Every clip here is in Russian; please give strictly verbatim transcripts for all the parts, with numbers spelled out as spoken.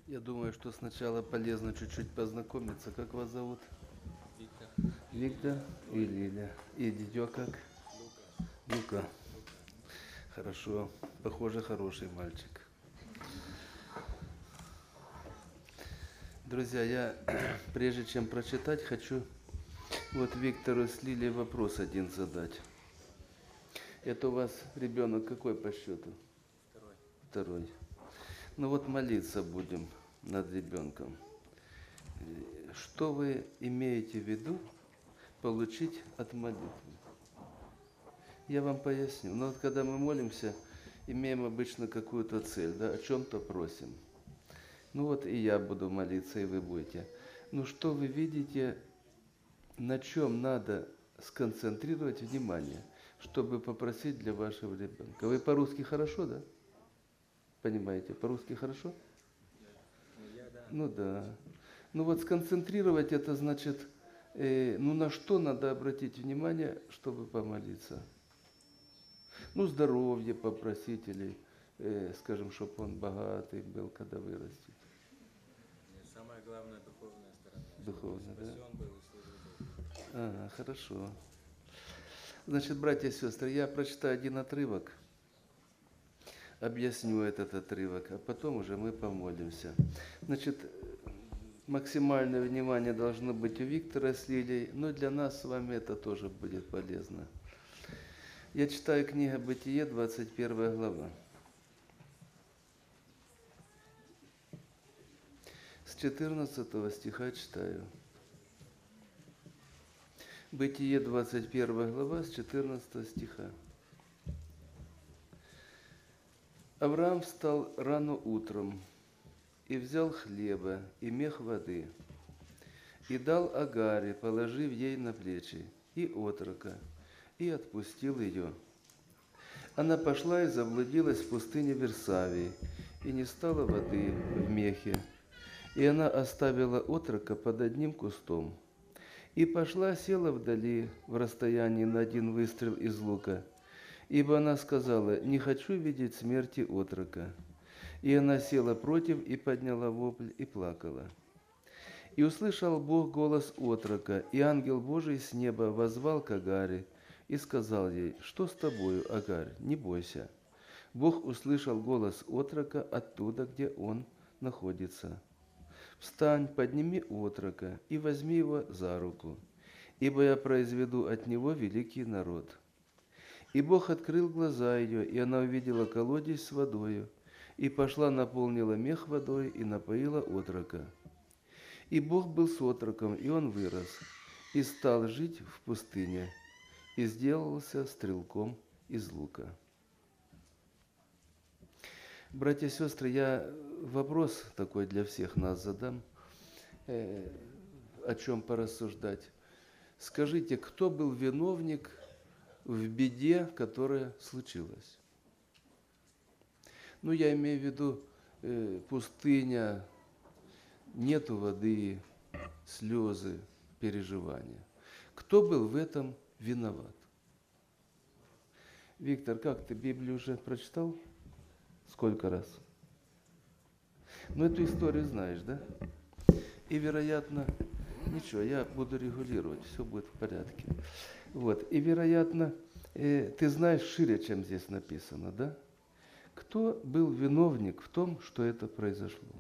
Я думаю, что сначала полезно чуть-чуть познакомиться. Как вас зовут? Виктор. Виктор и Лиля. И дитё как? Лука. Лука. Лука. Хорошо. Похоже, хороший мальчик. Друзья, я прежде чем прочитать, хочу вот Виктору с Лилей вопрос один задать. Это у вас ребенок какой по счету? Второй. Второй. Ну вот молиться будем над ребенком. Что вы имеете в виду получить от молитвы? Я вам поясню. Но вот когда мы молимся, имеем обычно какую-то цель, да, о чем-то просим. Ну вот и я буду молиться, и вы будете. Ну что вы видите, на чем надо сконцентрировать внимание, чтобы попросить для вашего ребенка? Вы по-русски хорошо, да? Понимаете, по-русски хорошо? Ну, я, да. Ну да. Ну вот сконцентрировать это значит, э, ну на что надо обратить внимание, чтобы помолиться? Ну здоровье попросить или, э, скажем, чтобы он богатый был, когда вырастет. Нет, самая главная духовная сторона. Духовно, Чтобы да? спасен был и служил Богу. Ага, хорошо. Значит, братья и сестры, я прочитаю один отрывок, объясню этот отрывок, а потом уже мы помолимся. Значит, максимальное внимание должно быть у Виктора с Лилией, но для нас с вами это тоже будет полезно. Я читаю книга Бытие, двадцать первая глава. С четырнадцатого стиха читаю. Бытие, двадцать первая глава, с четырнадцатого стиха. Авраам встал рано утром и взял хлеба и мех воды, и дал Агаре, положив ей на плечи, и отрока, и отпустил ее. Она пошла и заблудилась в пустыне Версавии, и не стало воды в мехе, и она оставила отрока под одним кустом. И пошла, села вдали, в расстоянии на один выстрел из лука, ибо она сказала: «Не хочу видеть смерти отрока». И она села против и подняла вопль и плакала. И услышал Бог голос отрока, и ангел Божий с неба воззвал к Агаре и сказал ей: «Что с тобою, Агарь? Не бойся». Бог услышал голос отрока оттуда, где он находится. «Встань, подними отрока и возьми его за руку, ибо я произведу от него великий народ». И Бог открыл глаза ее, и она увидела колодец с водою, и пошла, наполнила мех водой и напоила отрока. И Бог был с отроком, и он вырос, и стал жить в пустыне, и сделался стрелком из лука. Братья и сестры, я вопрос такой для всех нас задам, э, о чем порассуждать. Скажите, кто был виновник в беде, которая случилась? Ну, я имею в виду э, пустыня, нету воды, слезы, переживания. Кто был в этом виноват? Виктор, как ты Библию уже прочитал? Сколько раз? Ну, эту историю знаешь, да? И, вероятно, ничего, я буду регулировать, все будет в порядке. Вот, и, вероятно, э, ты знаешь шире, чем здесь написано, да? Кто был виновник в том, что это произошло?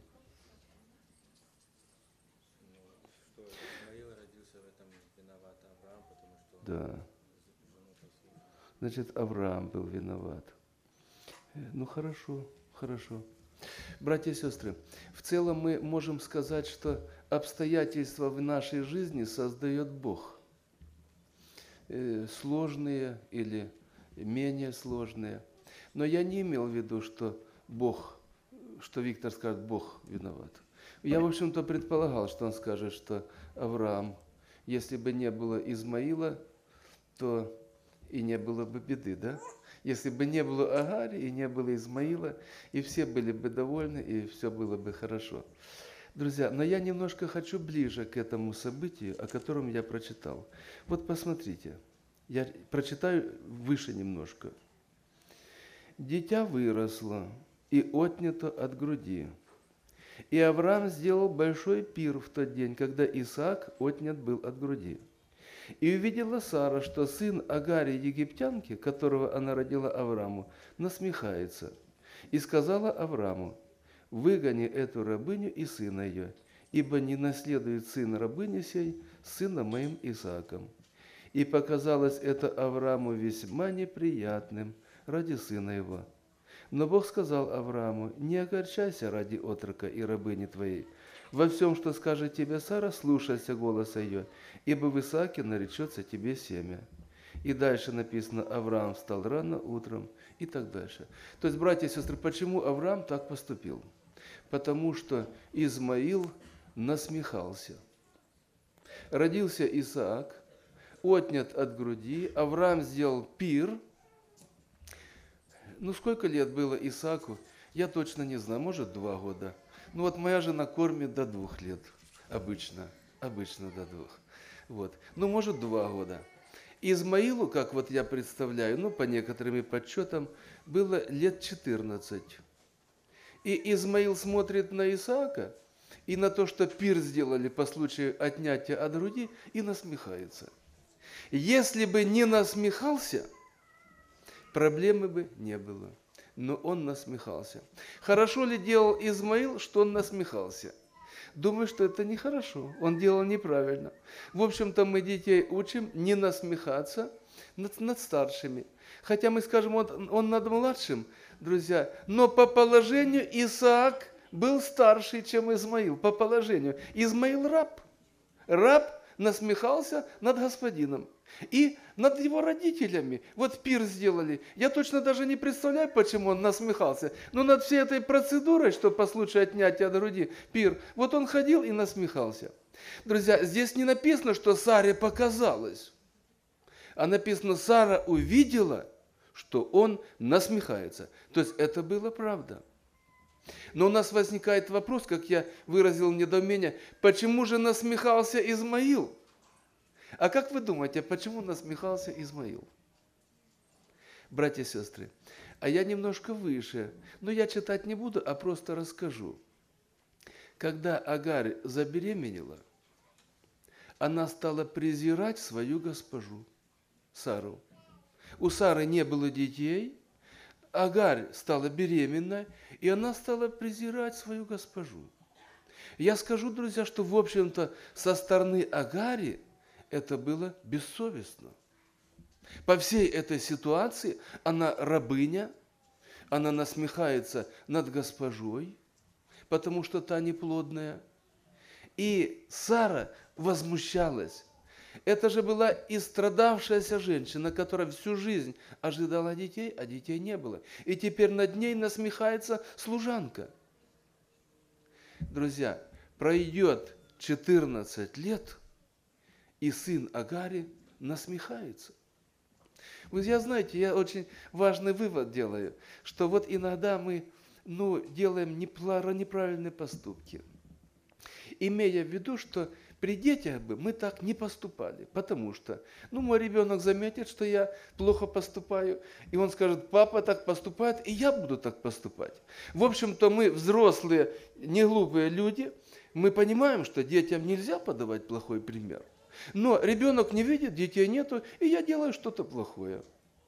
Ну, что Исмаил родился в этом виноват Авраам, потому что он Да, жену послушал. значит, Авраам был виноват. Э, Ну, хорошо, хорошо. Братья и сестры, в целом мы можем сказать, что обстоятельства в нашей жизни создает Бог. Э, Сложные или менее сложные. Но я не имел в виду, что Бог, что Виктор скажет, Бог виноват. Я, в общем-то, предполагал, что он скажет, что Авраам, если бы не было Измаила, то и не было бы беды, да? Если бы не было Агари и не было Измаила, и все были бы довольны, и все было бы хорошо. Друзья, но я немножко хочу ближе к этому событию, о котором я прочитал. Вот посмотрите, я прочитаю выше немножко. «Дитя выросло и отнято от груди, И Авраам сделал большой пир в тот день, когда Исаак отнят был от груди. И увидела Сара, что сын Агари египтянки, которого она родила Аврааму, насмехается. И сказала Аврааму: выгони эту рабыню и сына ее, ибо не наследует сын рабыни сей с сыном моим Исааком. И показалось это Аврааму весьма неприятным ради сына его. Но Бог сказал Аврааму: не огорчайся ради отрока и рабыни твоей. Во всем, что скажет тебе Сара, слушайся голоса ее, ибо в Исааке наречется тебе семя. И дальше написано: Авраам встал рано утром, и так дальше. То есть, братья и сестры, почему Авраам так поступил? Потому что Измаил насмехался. Родился Исаак, отнят от груди, Авраам сделал пир. Ну, сколько лет было Исааку, я точно не знаю, может, два года. Ну, вот моя жена кормит до двух лет, обычно, обычно до двух. Вот. Ну, может, два года. Измаилу, как вот я представляю, ну, по некоторым подсчетам, было лет четырнадцать. И Измаил смотрит на Исаака и на то, что пир сделали по случаю отнятия от груди, и насмехается. Если бы не насмехался, проблемы бы не было. Но он насмехался. Хорошо ли делал Измаил, что он насмехался? Думаю, что это нехорошо. Он делал неправильно. В общем-то, мы детей учим не насмехаться над, над старшими. Хотя мы скажем, он, он над младшим, друзья. Но по положению Исаак был старше, чем Измаил. По положению. Измаил раб. Раб насмехался над господином. И над его родителями. Вот пир сделали. Я точно даже не представляю, почему он насмехался. Но над всей этой процедурой, что по случаю отнятия от груди, пир, вот он ходил и насмехался. Друзья, здесь не написано, что Саре показалось. А написано, Сара увидела, что он насмехается. То есть это было правда. Но у нас возникает вопрос, как я выразил недоумение, почему же насмехался Измаил? А как вы думаете, почему насмехался Измаил? Братья и сестры, а я немножко выше, но я читать не буду, а просто расскажу. Когда Агарь забеременела, она стала презирать свою госпожу, Сару. У Сары не было детей, Агарь стала беременна, и она стала презирать свою госпожу. Я скажу, друзья, что, в общем-то, со стороны Агари это было бессовестно. По всей этой ситуации она рабыня, она насмехается над госпожой, потому что та неплодная. И Сара возмущалась. Это же была истрадавшаяся женщина, которая всю жизнь ожидала детей, а детей не было. И теперь над ней насмехается служанка. Друзья, пройдет четырнадцать лет, и сын Агари насмехается. Вы я знаете, я очень важный вывод делаю, что вот иногда мы ну, делаем неправильные поступки, имея в виду, что при детях бы мы так не поступали, потому что, ну, мой ребенок заметит, что я плохо поступаю, и он скажет: папа так поступает, и я буду так поступать. В общем-то, мы взрослые, не глупые люди, мы понимаем, что детям нельзя подавать плохой пример. Но ребенок не видит, детей нету, и я делаю что-то плохое.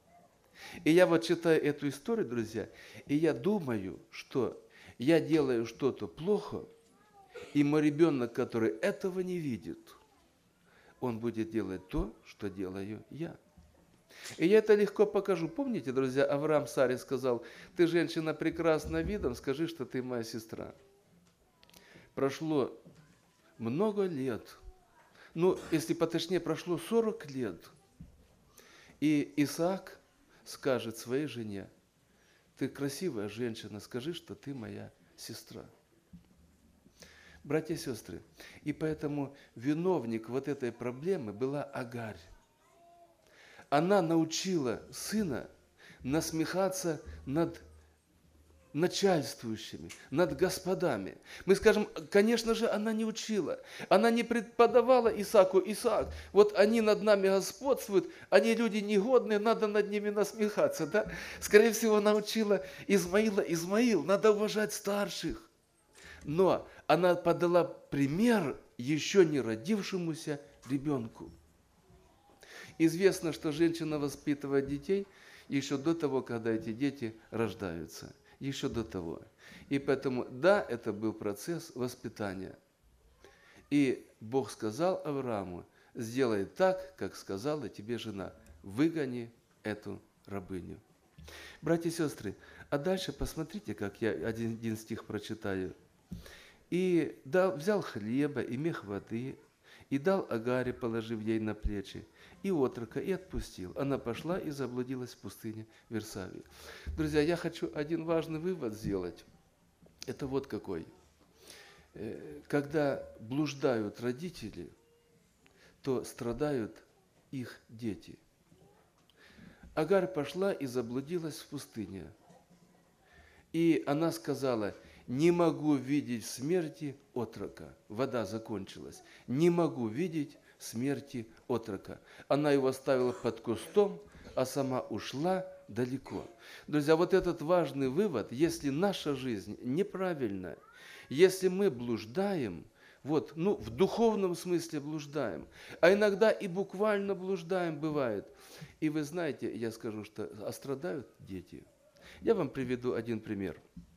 И я вот читаю эту историю, друзья, и я думаю, что я делаю что-то плохо, и мой ребенок, который этого не видит, он будет делать то, что делаю я. И я это легко покажу. Помните, друзья, Авраам Саре сказал: ты женщина прекрасна видом, скажи, что ты моя сестра. Прошло много лет. Ну, если поточнее, прошло сорок лет. И Исаак скажет своей жене: ты красивая женщина, скажи, что ты моя сестра. Братья и сестры, и поэтому виновник вот этой проблемы была Агарь. Она научила сына насмехаться над начальствующими, над господами. Мы скажем, конечно же, она не учила. Она не преподавала Исааку: Исаак, вот они над нами господствуют, они люди негодные, надо над ними насмехаться. Да? Скорее всего, она учила Измаила: Измаил, надо уважать старших. Но она подала пример еще не родившемуся ребенку. Известно, что женщина воспитывает детей еще до того, когда эти дети рождаются. Еще до того. И поэтому, да, это был процесс воспитания. И Бог сказал Аврааму: сделай так, как сказала тебе жена, выгони эту рабыню. Братья и сестры, а дальше посмотрите, как я один, один стих прочитаю. «И дал, взял хлеба и мех воды, и дал Агаре, положив ей на плечи, и отрока, и отпустил. Она пошла и заблудилась в пустыне Версавии». Друзья, я хочу один важный вывод сделать. Это вот какой. Когда блуждают родители, то страдают их дети. Агар пошла и заблудилась в пустыне. И она сказала: не могу видеть смерти отрока. Вода закончилась. Не могу видеть смерти отрока. Она его оставила под кустом, а сама ушла далеко. Друзья, вот этот важный вывод: если наша жизнь неправильная, если мы блуждаем, вот, ну, в духовном смысле блуждаем, а иногда и буквально блуждаем, бывает. И вы знаете, я скажу, что а страдают дети. Я вам приведу один пример.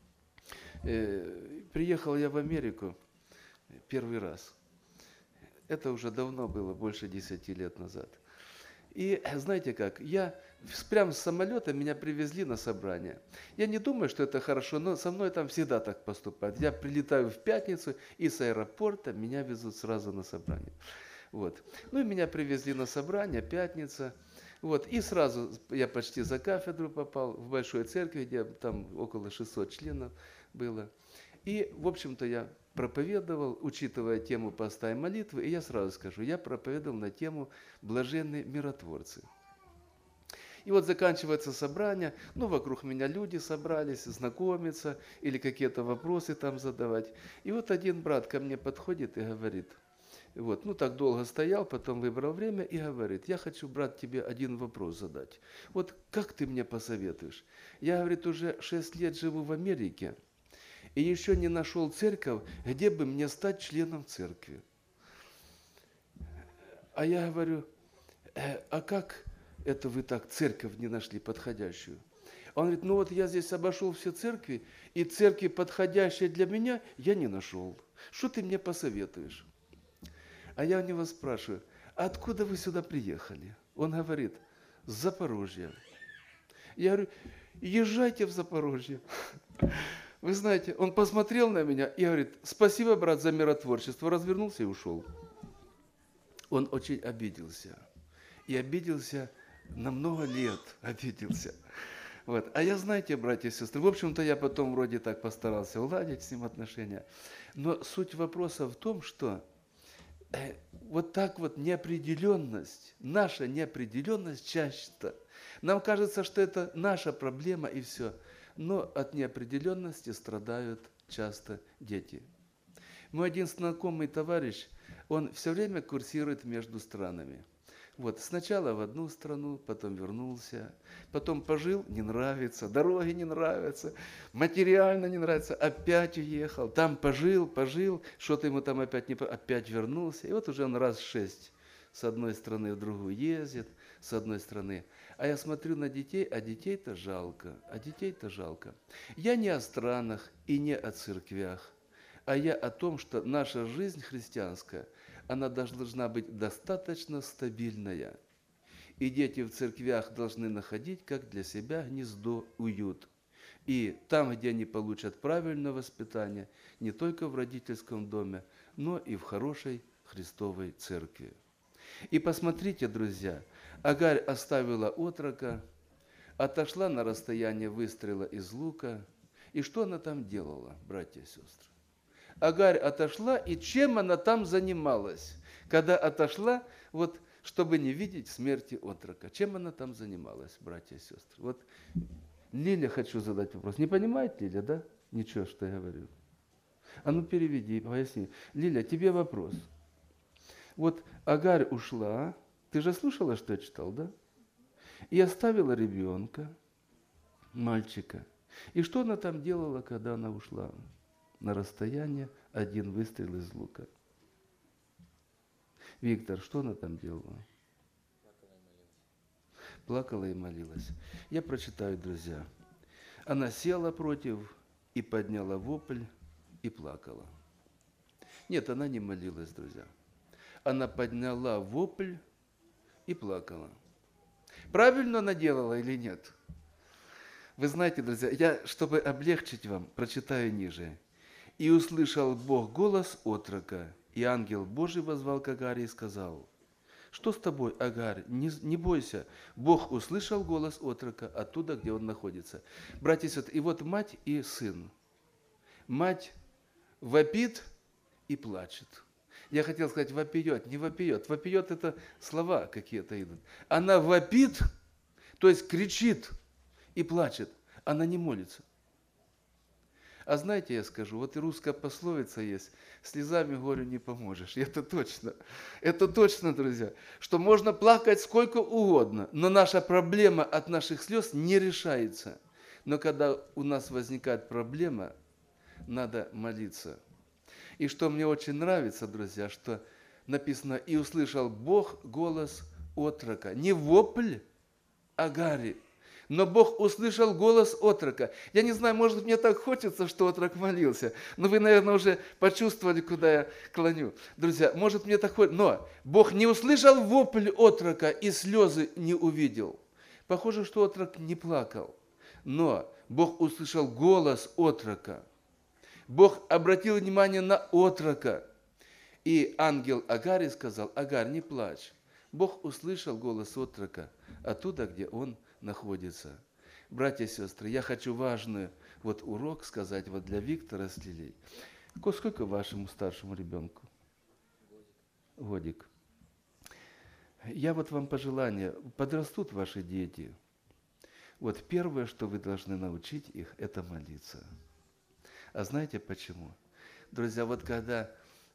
Приехал я в Америку первый раз. Это уже давно было, больше десяти лет назад. И знаете как, я прямо с самолета меня привезли на собрание. Я не думаю, что это хорошо, но со мной там всегда так поступают. Я прилетаю в пятницу, и с аэропорта меня везут сразу на собрание. Вот. Ну и меня привезли на собрание, пятница. Вот. И сразу я почти за кафедру попал, в большой церкви, где там около шестисот членов было. И, в общем-то, я проповедовал, учитывая тему поста и молитвы, и я сразу скажу, я проповедовал на тему «Блаженные миротворцы». И вот заканчивается собрание, ну, вокруг меня люди собрались, знакомиться или какие-то вопросы там задавать. И вот один брат ко мне подходит и говорит, вот, ну, так долго стоял, потом выбрал время и говорит: я хочу, брат, тебе один вопрос задать. Вот как ты мне посоветуешь? Я, говорит, уже шесть лет живу в Америке, и еще не нашел церковь, где бы мне стать членом церкви. А я говорю: э, а как это вы так церковь не нашли подходящую? Он говорит: ну вот я здесь обошел все церкви, и церкви, подходящей для меня, я не нашел. Что ты мне посоветуешь? А я у него спрашиваю: а откуда вы сюда приехали? Он говорит: с Запорожья. Я говорю: езжайте в Запорожье. Вы знаете, он посмотрел на меня и говорит: спасибо, брат, за миротворчество. Развернулся и ушел. Он очень обиделся. И обиделся на много лет. Обиделся. Вот. А я, знаете, братья и сестры, в общем-то, я потом вроде так постарался уладить с ним отношения. Но суть вопроса в том, что э, вот так вот неопределенность, наша неопределенность часто, нам кажется, что это наша проблема и все. Но от неопределенности страдают часто дети. Мой один знакомый товарищ, он все время курсирует между странами. Вот, сначала в одну страну, потом вернулся, потом пожил, не нравится, дороги не нравятся, материально не нравится, опять уехал, там пожил, пожил, что-то ему там опять не... опять вернулся, и вот уже он раз шесть с одной стороны в другую ездит, с одной стороны. А я смотрю на детей, а детей-то жалко, а детей-то жалко. Я не о странах и не о церквях, а я о том, что наша жизнь христианская, она должна быть достаточно стабильная. И дети в церквях должны находить, как для себя, гнездо, уют. И там, где они получат правильное воспитание, не только в родительском доме, но и в хорошей Христовой церкви. И посмотрите, друзья, Агарь оставила отрока, отошла на расстояние выстрела из лука. И что она там делала, братья и сестры? Агарь отошла, и чем она там занималась? Когда отошла, вот, чтобы не видеть смерти отрока. Чем она там занималась, братья и сестры? Вот Лиля, хочу задать вопрос. Не понимает Лиля, да? Ничего, что я говорю. А ну переведи, поясни. Лиля, тебе вопрос. Вот Агарь ушла, ты же слушала, что я читал, да? И оставила ребенка, мальчика. И что она там делала, когда она ушла? на расстояние один выстрел из лука. Виктор, что она там делала? Плакала и молилась. Я прочитаю, друзья. Она села против и подняла вопль и плакала. Нет, она не молилась, друзья. Она подняла вопль и плакала. Правильно она делала или нет? Вы знаете, друзья, я, чтобы облегчить вам, прочитаю ниже. «И услышал Бог голос отрока, и ангел Божий возвал к Агаре и сказал: что с тобой, Агарь? Не, не бойся. Бог услышал голос отрока оттуда, где он находится». Братья и сестры, и вот мать и сын. Мать вопит и плачет. Я хотел сказать вопиет, не вопиет. Вопиет — это слова какие-то идут. Она вопит, то есть кричит и плачет. Она не молится. А знаете, я скажу, вот и русская пословица есть: слезами горю не поможешь. И это точно. Это точно, друзья, что можно плакать сколько угодно, но наша проблема от наших слез не решается. Но когда у нас возникает проблема, надо молиться. И что мне очень нравится, друзья, что написано: «И услышал Бог голос отрока». Не вопль Агари, но Бог услышал голос отрока. Я не знаю, может, мне так хочется, что отрок молился, но вы, наверное, уже почувствовали, куда я клоню. Друзья, может, мне так хочется, но Бог не услышал вопль отрока и слезы не увидел. Похоже, что отрок не плакал, но Бог услышал голос отрока. Бог обратил внимание на отрока. И ангел Агаре сказал: Агарь, не плачь. Бог услышал голос отрока оттуда, где он находится. Братья и сестры, я хочу важный вот урок сказать вот для Виктора с Лилей. Сколько вашему старшему ребенку? Годик. Я вот вам пожелание, подрастут ваши дети. Вот первое, что вы должны научить их, это молиться. А знаете почему? Друзья, вот когда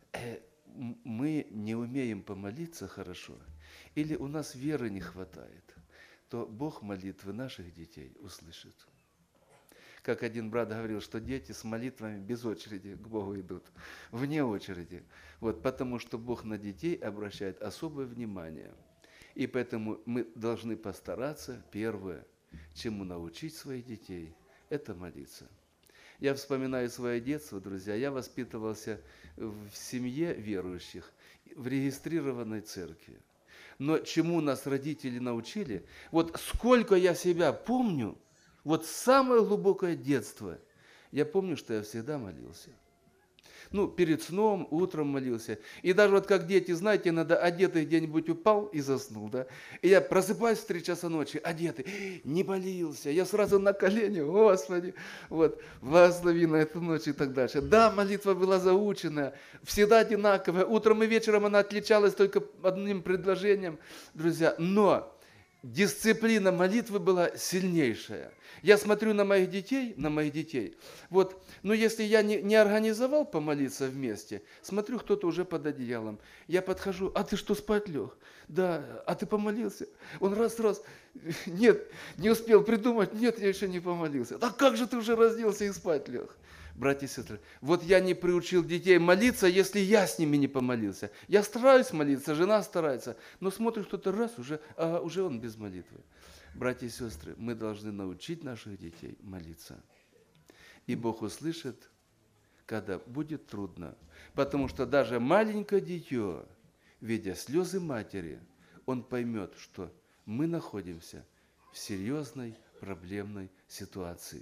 мы не умеем помолиться хорошо, или у нас веры не хватает, то Бог молитвы наших детей услышит. Как один брат говорил, что дети с молитвами без очереди к Богу идут, вне очереди. Вот, потому что Бог на детей обращает особое внимание. И поэтому мы должны постараться, первое, чему научить своих детей, это молиться. Я вспоминаю свое детство, друзья, я воспитывался в семье верующих, в регистрированной церкви. Но чему нас родители научили, вот сколько я себя помню, вот самое глубокое детство, я помню, что я всегда молился. Ну, перед сном, утром молился. И даже вот как дети, знаете, иногда одетый где-нибудь упал и заснул, да? И я просыпаюсь в три часа ночи, одетый, не молился. Я сразу на колени, Господи, вот, благослови на эту ночь и так дальше. Да, молитва была заученная, всегда одинаковая. Утром и вечером она отличалась только одним предложением, друзья. Но дисциплина молитвы была сильнейшая. Я смотрю на моих детей, на моих детей. Вот, ну если я не, не организовал помолиться вместе, смотрю, кто-то уже под одеялом. Я подхожу: а ты что, спать лег? Да, а ты помолился? Он раз-раз, нет, не успел придумать, нет, я еще не помолился. Да как же ты уже разделся и спать лег? Братья и сестры, вот я не приучил детей молиться, если я с ними не помолился. Я стараюсь молиться, жена старается, но смотришь, кто-то раз, уже, а уже он без молитвы. Братья и сестры, мы должны научить наших детей молиться. И Бог услышит, когда будет трудно. Потому что даже маленькое дитё, видя слезы матери, он поймет, что мы находимся в серьезной проблемной ситуации.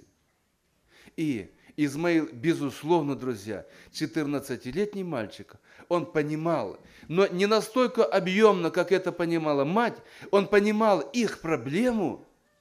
И Измаил, безусловно, друзья, четырнадцатилетний мальчик, он понимал, но не настолько объемно, как это понимала мать, он понимал их проблему,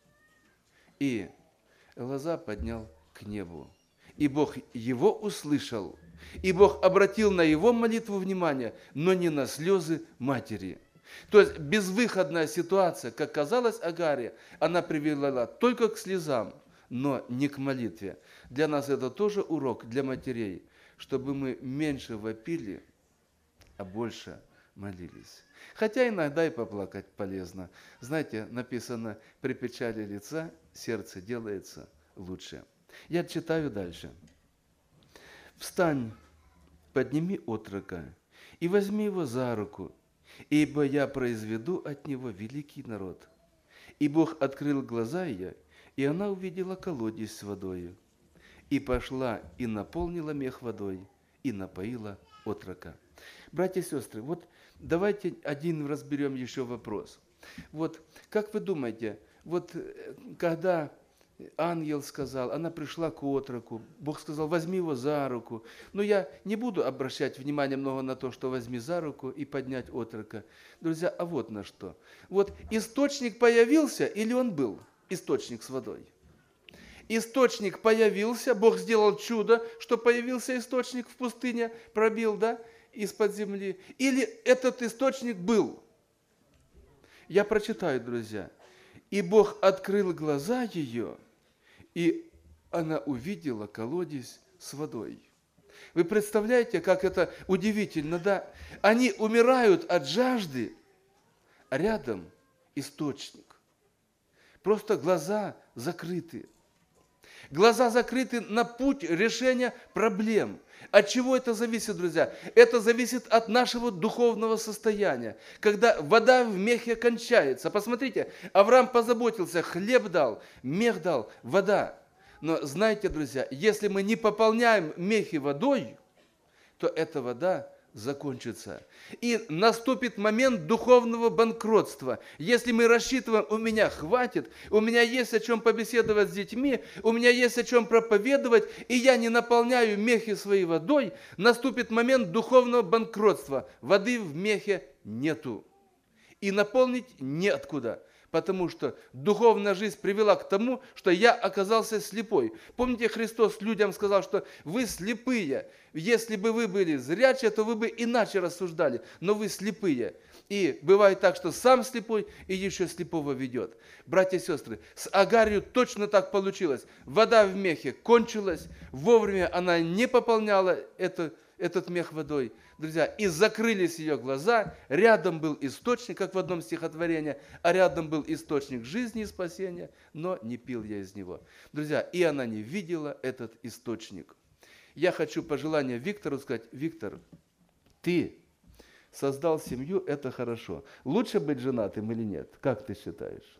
и глаза поднял к небу. И Бог его услышал, и Бог обратил на его молитву внимание, но не на слезы матери. То есть безвыходная ситуация, как казалось Агаре, она привела только к слезам, но не к молитве. Для нас это тоже урок, для матерей, чтобы мы меньше вопили, а больше молились. Хотя иногда и поплакать полезно. Знаете, написано: при печали лица сердце делается лучше. Я читаю дальше. Встань, подними отрока и возьми его за руку, ибо я произведу от него великий народ». И Бог открыл глаза ее, и она увидела колодец с водою, и пошла и наполнила мех водой, и напоила отрока. Братья и сестры, вот давайте один разберем еще вопрос. Вот как вы думаете, вот когда ангел сказал, она пришла к отроку, Бог сказал, возьми его за руку. Но я не буду обращать внимание много на то, что возьми за руку и поднять отрока. Друзья, а вот на что. Вот источник появился или он был? Источник с водой. Источник появился, Бог сделал чудо, что появился источник в пустыне, пробил, да, из-под земли. Или этот источник был? Я прочитаю, друзья. «И Бог открыл глаза ее, и она увидела колодец с водой». Вы представляете, как это удивительно, да? Они умирают от жажды, а рядом источник. Просто глаза закрыты. Глаза закрыты на путь решения проблем. От чего это зависит, друзья? Это зависит от нашего духовного состояния. Когда вода в мехе кончается. Посмотрите, Авраам позаботился, хлеб дал, мех дал, вода. Но знаете, друзья, если мы не пополняем мехи водой, то эта вода закончится. И наступит момент духовного банкротства. Если мы рассчитываем, у меня хватит, у меня есть о чем побеседовать с детьми, у меня есть о чем проповедовать, и я не наполняю мехи своей водой, наступит момент духовного банкротства. Воды в мехе нету. И наполнить неоткуда. Потому что духовная жизнь привела к тому, что я оказался слепой. Помните, Христос людям сказал, что вы слепые. Если бы вы были зрячие, то вы бы иначе рассуждали. Но вы слепые. И бывает так, что сам слепой и еще слепого ведет. Братья и сестры, с Агарью точно так получилось. Вода в мехе кончилась. Вовремя она не пополняла это, этот мех водой. Друзья, и закрылись ее глаза, рядом был источник, как в одном стихотворении, а рядом был источник жизни и спасения, но не пил я из него. Друзья, и она не видела этот источник. Я хочу по желанию Виктору сказать: Виктор, ты создал семью, это хорошо. Лучше быть женатым или нет? Как ты считаешь?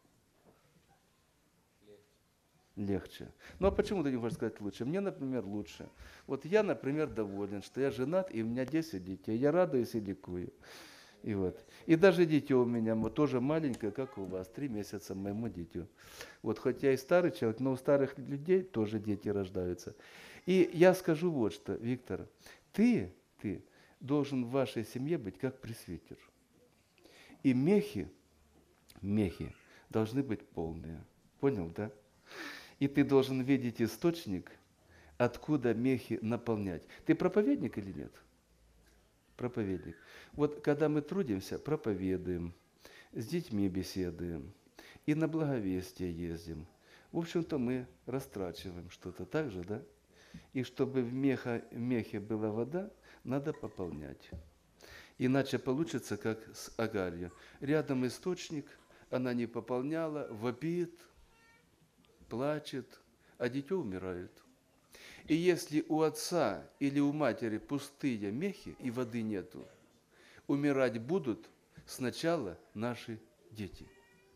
Легче. Ну а почему ты не можешь сказать лучше? Мне, например, лучше. Вот я, например, доволен, что я женат, и у меня десять детей. Я радуюсь и ликую. И, вот. И даже дитё у меня вот, тоже маленькое, как у вас, три месяца моему дитю. Вот хоть я и старый человек, но у старых людей тоже дети рождаются. И я скажу вот что, Виктор, ты, ты должен в вашей семье быть как пресвитер. И мехи, мехи должны быть полные. Понял, да? И ты должен видеть источник, откуда мехи наполнять. Ты проповедник или нет? Проповедник. Вот когда мы трудимся, проповедуем, с детьми беседуем, и на благовестие ездим. В общем-то, мы растрачиваем что-то, так же, да? И чтобы в, меха, в мехе была вода, надо пополнять. Иначе получится, как с Агарью. Рядом источник, она не пополняла, вопит, плачет, а дитё умирает. И если у отца или у матери пустые мехи и воды нету, умирать будут сначала наши дети.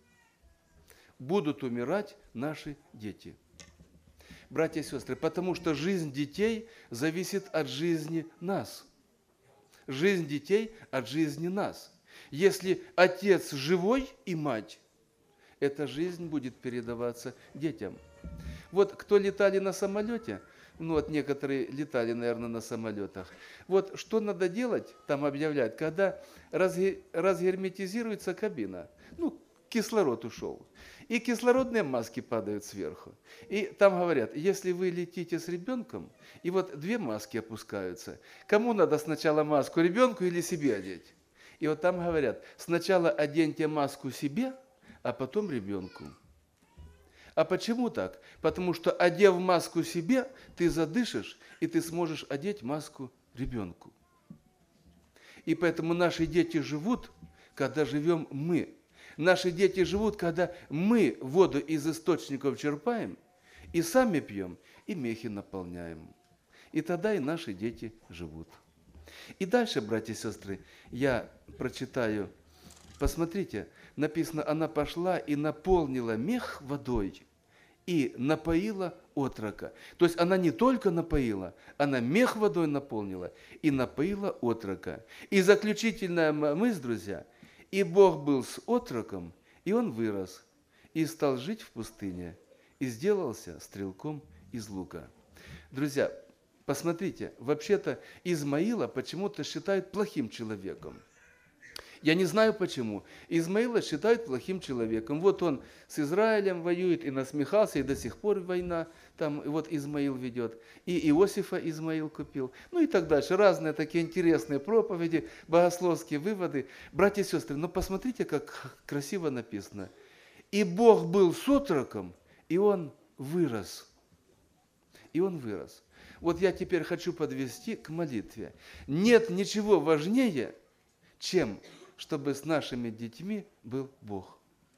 Будут умирать наши дети. Братья и сестры, потому что жизнь детей зависит от жизни нас. Жизнь детей от жизни нас. Если отец живой и мать, эта жизнь будет передаваться детям. Вот кто летали на самолете, ну вот некоторые летали, наверное, на самолетах. Вот что надо делать, там объявляют, когда разгерметизируется кабина, ну, кислород ушел, и кислородные маски падают сверху. И там говорят, если вы летите с ребенком, и вот две маски опускаются, кому надо сначала маску, ребенку или себе одеть? И вот там говорят, сначала оденьте маску себе, а потом ребенку. А почему так? Потому что, одев маску себе, ты задышишь, и ты сможешь одеть маску ребенку. И поэтому наши дети живут, когда живем мы. Наши дети живут, когда мы воду из источников черпаем, и сами пьем, и мехи наполняем. И тогда и наши дети живут. И дальше, братья и сестры, я прочитаю. Посмотрите, написано, она пошла и наполнила мех водой и напоила отрока. То есть она не только напоила, она мех водой наполнила и напоила отрока. И заключительная мысль, друзья, и Бог был с отроком, и он вырос, и стал жить в пустыне, и сделался стрелком из лука. Друзья, посмотрите, вообще-то Измаила почему-то считают плохим человеком. Я не знаю почему. Измаила считают плохим человеком. Вот он с Израилем воюет и насмехался, и до сих пор война там вот Измаил ведет. И Иосифа Измаил купил. Ну и так дальше. Разные такие интересные проповеди, богословские выводы. Братья и сестры, ну посмотрите, как красиво написано. И Бог был с отроком, и он вырос. И он вырос. Вот я теперь хочу подвести к молитве. Нет ничего важнее, чем чтобы с нашими детьми был Бог.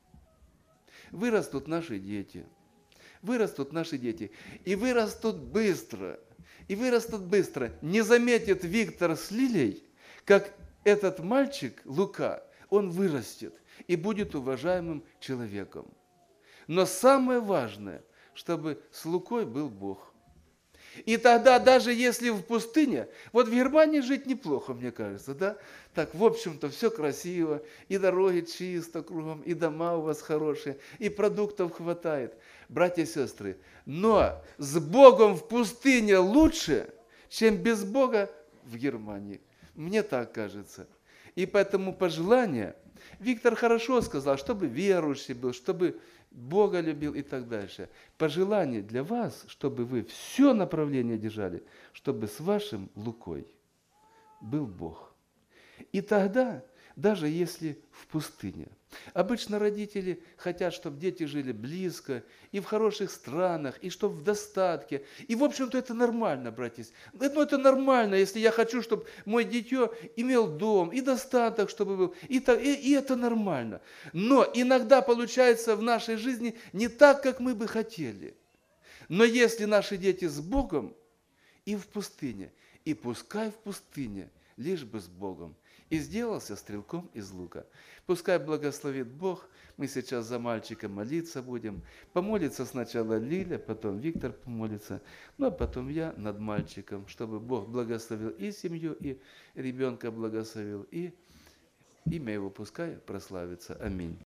Вырастут наши дети. Вырастут наши дети. И вырастут быстро. И вырастут быстро. Не заметит Виктор с Лилей, как этот мальчик, Лука, он вырастет и будет уважаемым человеком. Но самое важное, чтобы с Лукой был Бог. И тогда, даже если в пустыне, вот в Германии жить неплохо, мне кажется, да? Так, в общем-то, все красиво, и дороги чисто кругом, и дома у вас хорошие, и продуктов хватает. Братья и сестры, но с Богом в пустыне лучше, чем без Бога в Германии. Мне так кажется. И поэтому пожелание, Виктор хорошо сказал, чтобы верующий был, чтобы Бога любил и так дальше. Пожелание для вас, чтобы вы все направление держали, чтобы с вашим Лукой был Бог. И тогда, даже если в пустыне, обычно родители хотят, чтобы дети жили близко, и в хороших странах, и чтобы в достатке. И, в общем-то, это нормально, братья. Ну, это нормально, если я хочу, чтобы мой дитё имел дом, и достаток, чтобы был. И, и, и это нормально. Но иногда получается в нашей жизни не так, как мы бы хотели. Но если наши дети с Богом, и в пустыне, и пускай в пустыне, лишь бы с Богом, и сделался стрелком из лука. Пускай благословит Бог. Мы сейчас за мальчика молиться будем. Помолится сначала Лиля, потом Виктор помолится, ну а потом я над мальчиком, чтобы Бог благословил и семью, и ребенка благословил, и имя его пускай прославится. Аминь.